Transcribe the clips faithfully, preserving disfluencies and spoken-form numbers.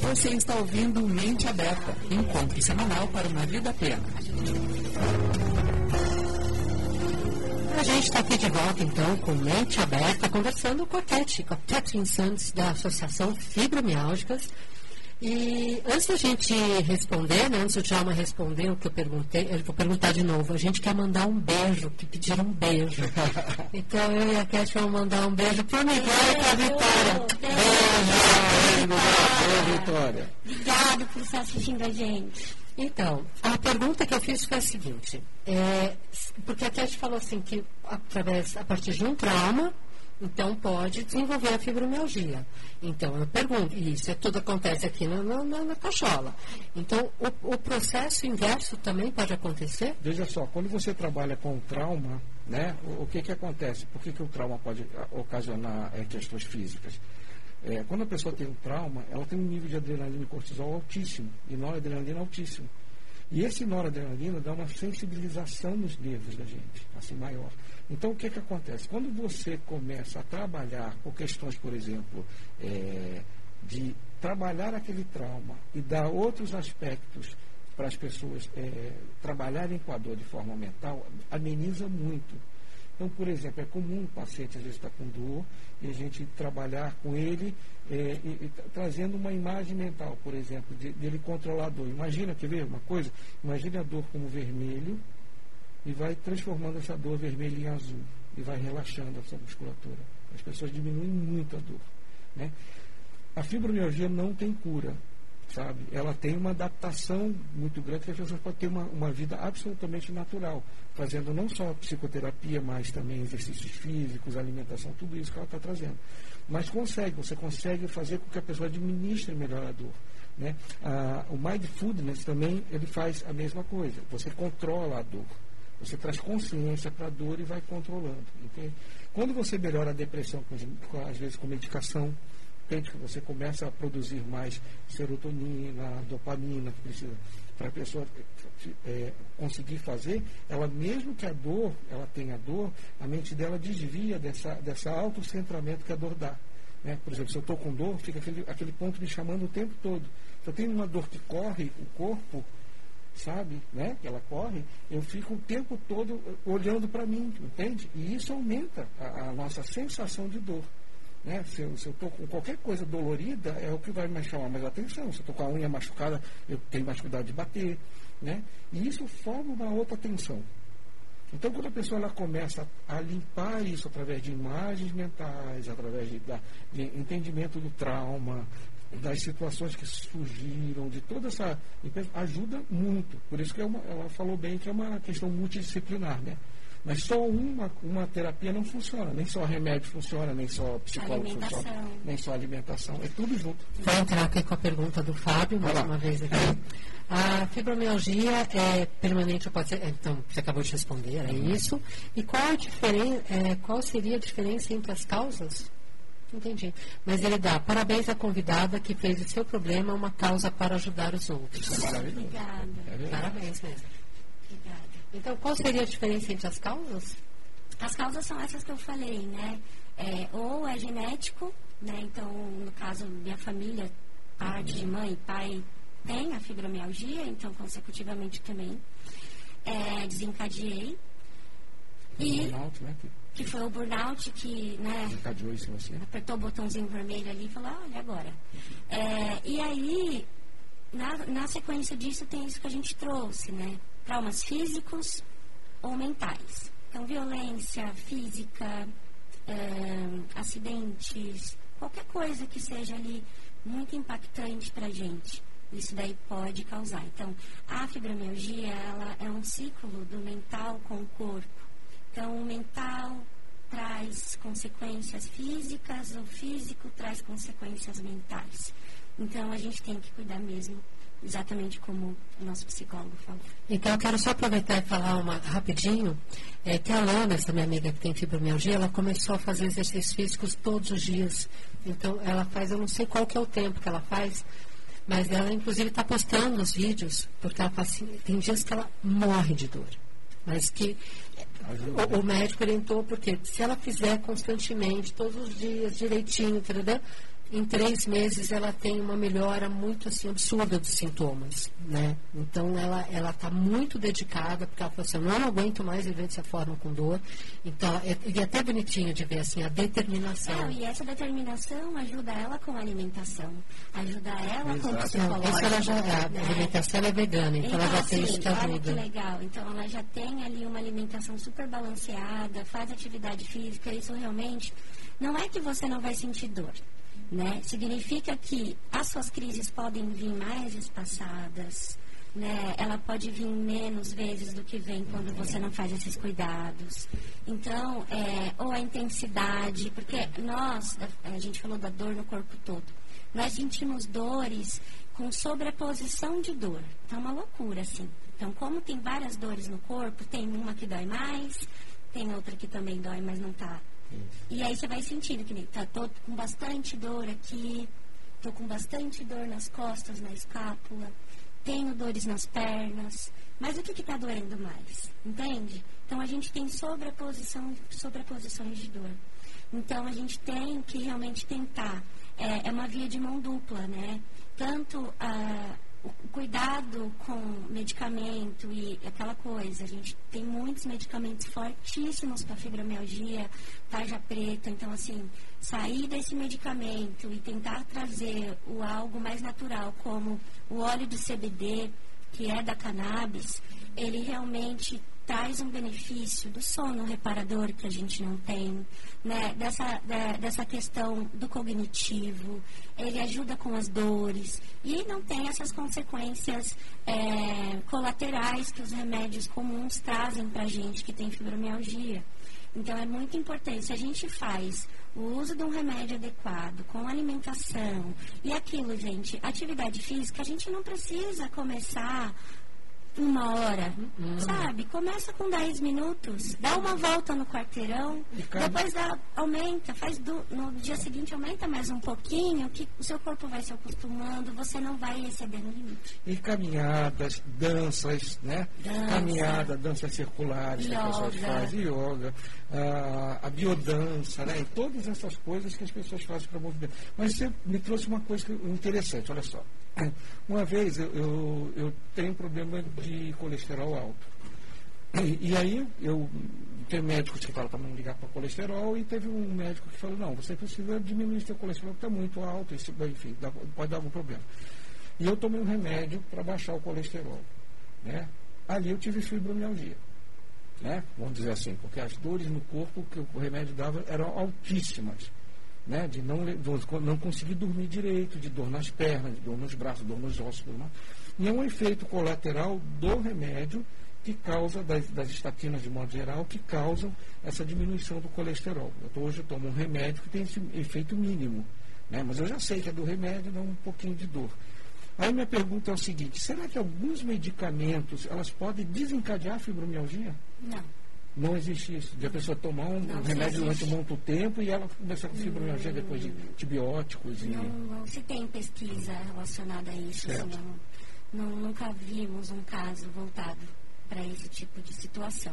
Você está ouvindo Mente Aberta, encontro semanal para uma vida plena. A gente está aqui de volta, então, com Mente Aberta, conversando com a Cat, com a Catherine Santos, da Associação Fibromialgicas. E antes da gente responder, né, antes do Djalma responder o que eu perguntei, eu vou perguntar de novo. A gente quer mandar um beijo, que pediram um beijo. Então eu e a Cat vamos mandar um beijo para o Miguel e para a Vitória. Beijo, beijo, Vitória. Obrigado por estar assistindo a gente. Então, a pergunta que eu fiz foi a seguinte, é, porque a Cat falou assim que através, a partir de um trauma, então pode desenvolver a fibromialgia. Então eu pergunto, isso é, tudo acontece aqui na, na, na cachola. Então o, o processo inverso também pode acontecer? Veja só, quando você trabalha com trauma, né, o, o que que acontece? Por que que o trauma pode ocasionar é, questões físicas? É, quando a pessoa tem um trauma, ela tem um nível de adrenalina e cortisol altíssimo, e noradrenalina altíssimo. E esse noradrenalina dá uma sensibilização nos nervos da gente, assim, maior. Então, o que que acontece? Quando você começa a trabalhar com questões, por exemplo, é, de trabalhar aquele trauma e dar outros aspectos para as pessoas é, trabalharem com a dor de forma mental, ameniza muito. Então, por exemplo, é comum o paciente às vezes estar com dor e a gente trabalhar com ele é, e, e, trazendo uma imagem mental, por exemplo, de, de ele controlar a dor. Imagina, quer ver uma coisa? Imagina a dor como vermelho e vai transformando essa dor vermelha em azul e vai relaxando a sua musculatura. As pessoas diminuem muito a dor, né? A fibromialgia não tem cura, sabe? Ela tem uma adaptação muito grande que as pessoas podem ter uma, uma vida absolutamente natural, fazendo não só psicoterapia, mas também exercícios físicos, alimentação, tudo isso que ela está trazendo. Mas consegue, você consegue fazer com que a pessoa administre melhor a dor, né? Ah, o Mindfulness também, ele faz a mesma coisa. Você controla a dor. Você traz consciência para a dor e vai controlando. Entende? Quando você melhora a depressão, com, às vezes com medicação, entende? Que você começa a produzir mais serotonina, dopamina, que precisa para a pessoa é, conseguir fazer, ela mesmo que a dor, ela tenha dor, a mente dela desvia dessa, dessa autocentramento que a dor dá. Né? Por exemplo, se eu estou com dor, fica aquele, aquele ponto me chamando o tempo todo. Se eu tenho uma dor que corre o corpo, sabe, né, que ela corre, eu fico o tempo todo olhando para mim, entende? E isso aumenta a, a nossa sensação de dor. Né? Se eu estou com qualquer coisa dolorida, é o que vai me chamar mais atenção. Se eu estou com a unha machucada, eu tenho mais cuidado de bater. Né? E isso forma uma outra tensão. Então, quando a pessoa ela começa a limpar isso através de imagens mentais, através de, da, de entendimento do trauma, das situações que surgiram, de toda essa... ajuda muito. Por isso que é uma, ela falou bem que é uma questão multidisciplinar, né? Mas só uma, uma terapia não funciona. Nem só remédio funciona, nem só psicólogo funciona, nem só alimentação. É tudo junto. Vou entrar aqui com a pergunta do Fábio, mais uma vez aqui. A fibromialgia é permanente ou pode ser... Então, você acabou de responder, é isso. E qual, a diferen, é, qual seria a diferença entre as causas? Entendi. Mas ele dá parabéns à convidada que fez o seu problema uma causa para ajudar os outros. Obrigada. Parabéns mesmo. Obrigada. Então, qual seria a diferença entre as causas? As causas são essas que eu falei, né? É, ou é genético, né? Então, no caso, minha família, parte de mãe e pai, tem a fibromialgia, então, consecutivamente também é, desencadeei. E... burnout, né? que foi o burnout que, né, isso, assim. apertou o botãozinho vermelho ali e falou, olha agora. É, e aí, na, na sequência disso, tem isso que a gente trouxe, né? Traumas físicos ou mentais. Então, violência física, é, acidentes, qualquer coisa que seja ali muito impactante pra gente. Isso daí pode causar. Então, a fibromialgia, ela é um ciclo do mental com o corpo. Então, o mental traz consequências físicas, o físico traz consequências mentais. Então, a gente tem que cuidar mesmo, exatamente como o nosso psicólogo falou. Então, eu quero só aproveitar e falar uma, rapidinho, é, que a Lana, essa minha amiga que tem fibromialgia, ela começou a fazer exercícios físicos todos os dias. Então, ela faz, eu não sei qual que é o tempo que ela faz, mas ela, inclusive, está postando os vídeos, porque ela faz, tem dias que ela morre de dor. Mas que o, o médico orientou, porque se ela fizer constantemente, todos os dias, direitinho, entendeu? em três meses ela tem uma melhora muito assim absurda dos sintomas, né? Então ela ela está muito dedicada, porque ela falou assim, eu não aguento mais viver dessa forma com dor. Então é, e é até bonitinho de ver assim a determinação. Não, e essa determinação ajuda ela com a alimentação, ajuda ela Exato. com o Não, psicológico. isso ela já, a né? alimentação é vegana, então, Então, ela já tem assim, isso que olha que ajuda. legal. Então, ela já tem ali uma alimentação super balanceada, faz atividade física, isso realmente não é que você não vai sentir dor, né? Significa que as suas crises podem vir mais espaçadas, né? Ela pode vir menos vezes do que vem quando você não faz esses cuidados. Então, é, ou a intensidade, porque nós, a gente falou da dor no corpo todo, nós sentimos dores com sobreposição de dor. Então, é uma loucura, assim. Então, como tem várias dores no corpo, tem uma que dói mais, tem outra que também dói, mas não tá. E aí você vai sentindo que tá, tô com bastante dor aqui, tô com bastante dor nas costas, na escápula, tenho dores nas pernas, mas o que que tá doendo mais? Entende? Então, a gente tem sobreposição, sobreposições de dor. Então, a gente tem que realmente tentar. É, é uma via de mão dupla, né? Tanto a... o cuidado com medicamento e aquela coisa, a gente tem muitos medicamentos fortíssimos para fibromialgia, tarja preta, então assim, sair desse medicamento e tentar trazer o algo mais natural, como o óleo do C B D, que é da cannabis, ele realmente traz um benefício do sono reparador que a gente não tem, né? Dessa, da, dessa questão do cognitivo, ele ajuda com as dores e não tem essas consequências é, colaterais que os remédios comuns trazem para a gente que tem fibromialgia. Então é muito importante, se a gente faz o uso de um remédio adequado, com alimentação e aquilo, gente, atividade física, a gente não precisa começar uma hora, uhum. sabe? Começa com dez minutos, dá uma volta no quarteirão, depois dá, aumenta, faz do, no dia seguinte aumenta mais um pouquinho, que o seu corpo vai se acostumando, você não vai exceder no limite. E caminhadas, danças, né? Dança. Caminhada, danças circulares que as pessoas fazem, yoga, a, a biodança, né? E todas essas coisas que as pessoas fazem para movimento. Mas você me trouxe uma coisa interessante, olha só. Uma vez eu, eu, eu tenho um problema de colesterol alto. E, e aí eu tenho médicos que falam para não ligar para colesterol, e teve um médico que falou, não, você precisa diminuir seu colesterol, que está muito alto, isso, enfim, dá, pode dar algum problema. E eu tomei um remédio para baixar o colesterol. Né? Ali eu tive fibromialgia. Né? Vamos dizer assim, porque as dores no corpo que o remédio dava eram altíssimas. Né, de não, de não conseguir dormir direito, de dor nas pernas, de dor nos braços, dor nos ossos, dor na... E é um efeito colateral do remédio que causa, das, das estatinas de modo geral, que causam essa diminuição do colesterol. Eu, hoje eu tomo um remédio que tem esse efeito mínimo, né, mas eu já sei que é do remédio, dá um pouquinho de dor. Aí minha pergunta é o seguinte, será que alguns medicamentos, elas podem desencadear a fibromialgia? Não. Não existe isso, de a pessoa tomar um não, remédio durante um muito tempo e ela começar com fibromialgia depois de antibióticos. E... Não, não se tem pesquisa relacionada a isso. Assim, não, não, nunca vimos um caso voltado para esse tipo de situação.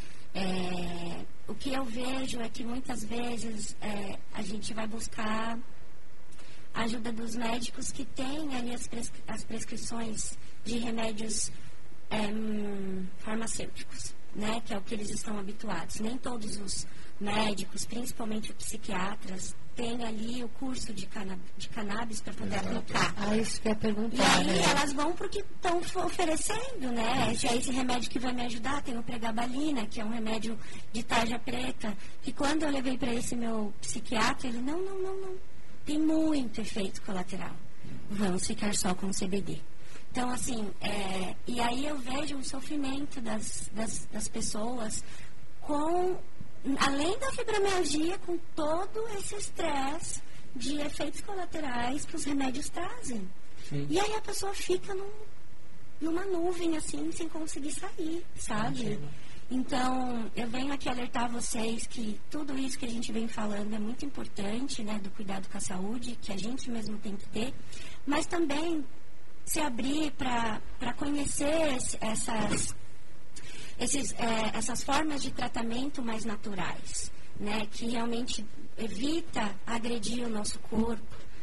É, o que eu vejo é que muitas vezes é, a gente vai buscar a ajuda dos médicos que têm ali as, prescri as prescrições de remédios é, farmacêuticos. Né, que é o que eles estão habituados. Nem todos os médicos, principalmente os psiquiatras, têm ali o curso de, cana de cannabis para poder Exato. aplicar. Ah, isso que é perguntar. E aí né? elas vão para o que estão oferecendo, né? Esse, esse remédio que vai me ajudar, tem o pregabalina, que é um remédio de tarja preta, que quando eu levei para esse meu psiquiatra, ele, não, não, não, não. Tem muito efeito colateral. Vamos ficar só com o C B D. Então, assim, é, e aí eu vejo o sofrimento das, das, das pessoas com, além da fibromialgia, com todo esse estresse de efeitos colaterais que os remédios trazem. Sim. E aí a pessoa fica num, numa nuvem, assim, sem conseguir sair, sabe? Sim. Então, eu venho aqui alertar vocês que tudo isso que a gente vem falando é muito importante, né, do cuidado com a saúde, que a gente mesmo tem que ter, mas também se abrir para conhecer essas, esses, é, essas formas de tratamento mais naturais, né, que realmente evita agredir o nosso corpo,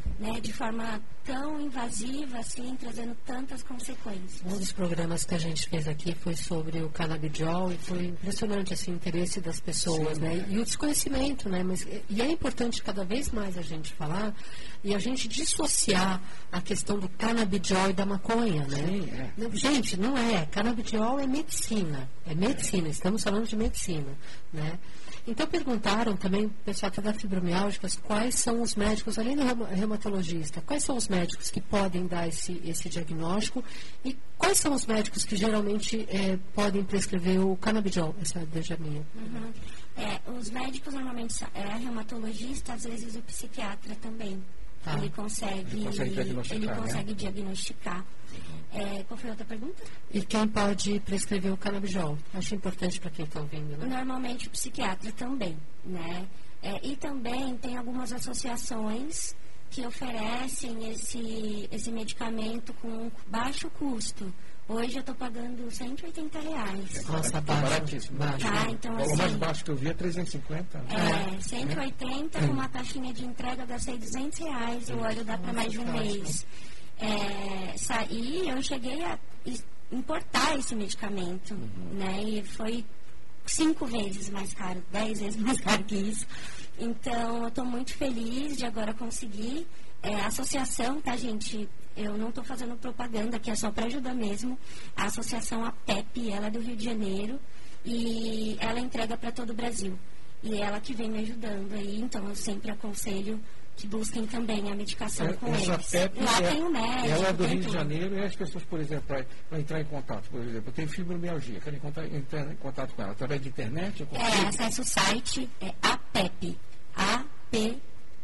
né, de forma tão invasiva, assim, trazendo tantas consequências. Um dos programas que a gente fez aqui foi sobre o canabidiol e foi impressionante assim, o interesse das pessoas, Sim, né? E o desconhecimento, né? Mas, e é importante cada vez mais a gente falar e a gente dissociar a questão do canabidiol e da maconha, né? Sim, é. Gente, não é. Canabidiol é medicina. É medicina, estamos falando de medicina, né? Então perguntaram também, o pessoal que é da fibromialgia, quais são os médicos, além do reumatologista, quais são os médicos que podem dar esse, esse diagnóstico e quais são os médicos que geralmente é, podem prescrever o canabidiol, essa é a minha. Uhum. É, os médicos normalmente é reumatologista, às vezes o psiquiatra também. Ah, ele consegue, ele consegue diagnosticar. Ele consegue né? diagnosticar. É, qual foi a outra pergunta? E quem pode prescrever o canabidiol? Acho importante para quem está ouvindo, né? Normalmente o psiquiatra também, né? É, e também tem algumas associações que oferecem esse, esse medicamento com baixo custo. Hoje eu estou pagando cento e oitenta reais. Nossa, é baixo. baratíssimo. Baixo. Tá, então, o assim, mais baixo que eu vi é trezentos e cinquenta. É, cento e oitenta com uma taxinha de entrega dá duzentos reais. O óleo dá para mais de um mês. É, saí, eu cheguei a importar esse medicamento, uhum. né? E foi cinco vezes mais caro, dez vezes mais caro que isso. Então, eu estou muito feliz de agora conseguir. É, a associação, tá, gente? Eu não estou fazendo propaganda, que é só para ajudar mesmo. A associação, a P E P, ela é do Rio de Janeiro e ela entrega para todo o Brasil. E é ela que vem me ajudando aí, então eu sempre aconselho que busquem também a medicação é, com essa eles. P E P Lá é, tem o médico. Ela é do Rio tudo. de Janeiro e as pessoas, por exemplo, para entrar em contato, por exemplo, eu tenho fibromialgia, quero entrar, entrar em contato com ela através de internet? Eu é, acesse o site, é A P E P, A P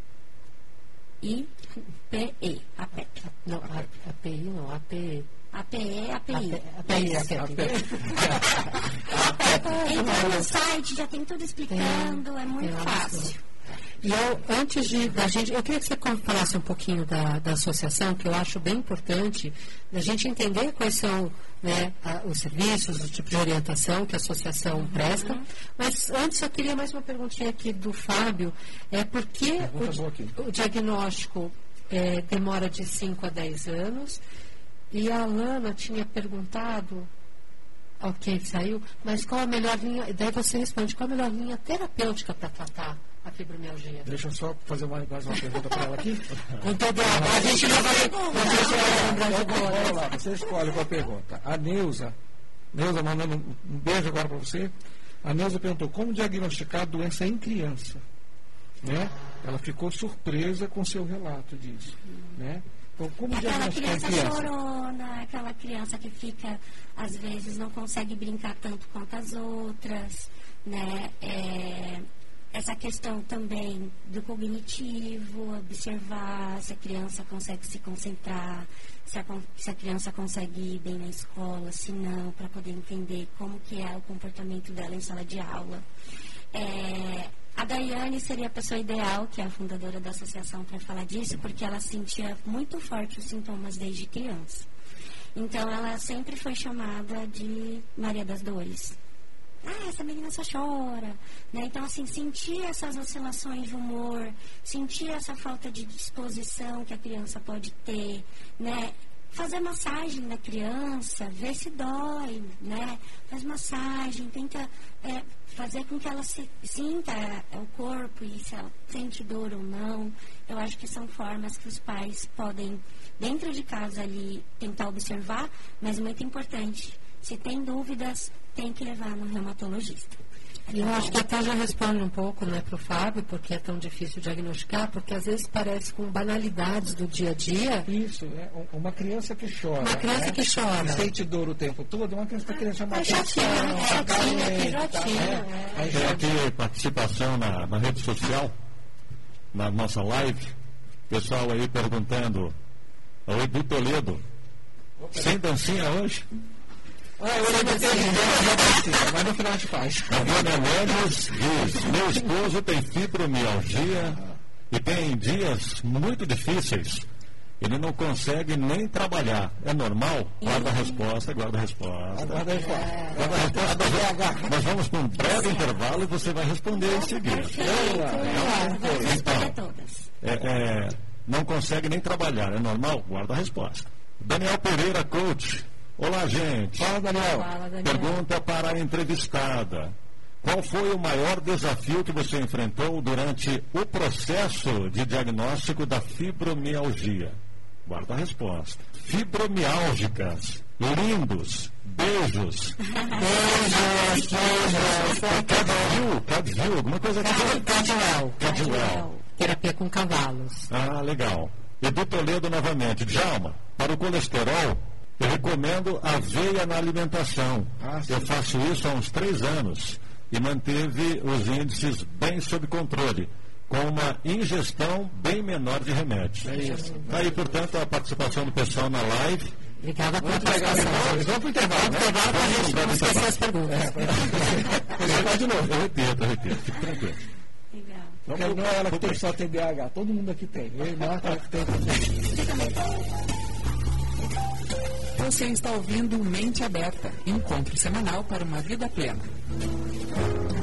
I P E, A P E P. Não, A P I não, A P E. A P E, A P I. A P I, A P I. Entra no site, já tem tudo explicando, é muito fácil. E eu, antes de, da gente, eu queria que você falasse um pouquinho da, da associação, que eu acho bem importante, da gente entender quais são, né, a, os serviços, o tipo de orientação que a associação uhum. presta. Mas antes eu queria mais uma perguntinha aqui do Fábio, é por que o, o diagnóstico é, demora de cinco a dez anos? E a Alana tinha perguntado, ok, saiu, mas qual a melhor linha, daí você responde, qual a melhor linha terapêutica para tratar a fibromialgia? Deixa eu só fazer uma, mais uma pergunta para ela aqui. Com todo a, a gente não vai lembrar de boa. Vamos lá, você escolhe qual a pergunta. A Neuza, Neuza mandando um beijo agora para você. A Neuza perguntou, como diagnosticar a doença em criança? Né? Ela ficou surpresa com o seu relato disso. Né? Então, como aquela diagnosticar criança, em criança chorona, aquela criança que fica, às vezes, não consegue brincar tanto quanto as outras, né? É, essa questão também do cognitivo, observar se a criança consegue se concentrar, se a, se a criança consegue ir bem na escola, se não, para poder entender como que é o comportamento dela em sala de aula. É, a Daiane seria a pessoa ideal, que é a fundadora da associação, para falar disso, porque ela sentia muito forte os sintomas desde criança. Então, ela sempre foi chamada de Maria das Dores. Ah, essa menina só chora. Né? Então, assim, sentir essas oscilações de humor, sentir essa falta de disposição que a criança pode ter, né? Fazer massagem na criança, ver se dói, né? Faz massagem, tenta é, fazer com que ela se, sinta é, o corpo e se ela sente dor ou não. Eu acho que são formas que os pais podem, dentro de casa ali, tentar observar, mas muito importante, se tem dúvidas, tem que levar no reumatologista. E eu acho que até já responde um pouco, né, para o Fábio, porque é tão difícil diagnosticar, porque às vezes parece com banalidades do dia a dia. Isso, é uma criança que chora. Uma criança né? que chora. E sente dor o tempo todo, uma criança que querendo chamar é atenção. É chatinha, é chatinha. É. Tem aqui participação na, na rede social, na nossa live, pessoal aí perguntando, oi, do Toledo, Opa. Sem dancinha hoje? Ah, eu não tenho, mas no final a gente faz. A Dona Lemos diz, meu esposo tem fibromialgia e tem dias muito difíceis. Ele não consegue nem trabalhar. É normal? Guarda a resposta, guarda a resposta. Guarda a resposta. É. Guarda a resposta. Nós vamos com um breve intervalo e você vai responder em seguida. Então, é, é, não consegue nem trabalhar. É normal? Guarda a resposta. Daniel Pereira, coach. Olá, gente. Fala, Daniel. Fala, Daniel. Pergunta para a entrevistada. Qual foi o maior desafio que você enfrentou durante o processo de diagnóstico da fibromialgia? Guarda a resposta. Fibromiálgicas. Lindos. Beijos. Beijos, beijos. Cadvil, Cadvil, alguma coisa assim. Cadwell. Cadwell. Terapia com cavalos. Ah, legal. Edu Toledo novamente. Djalma, para o colesterol, eu recomendo aveia na alimentação. Ah, sim. Eu faço isso há uns três anos e manteve os índices bem sob controle, com uma ingestão bem menor de remédios. É isso. Aí, portanto, a participação do pessoal na live. Obrigada pela Vamos pegar participação. agora. Vamos para o intervalo, né? Intervalo para a gente não esquecer as perguntas. Você vai de novo. Eu repito, eu repito. Fique tranquilo. Legal. Porque não é ela que tem só T D A H, todo mundo aqui tem. Eu e Marta que tem também. Você está ouvindo Mente Aberta, encontro semanal para uma vida plena.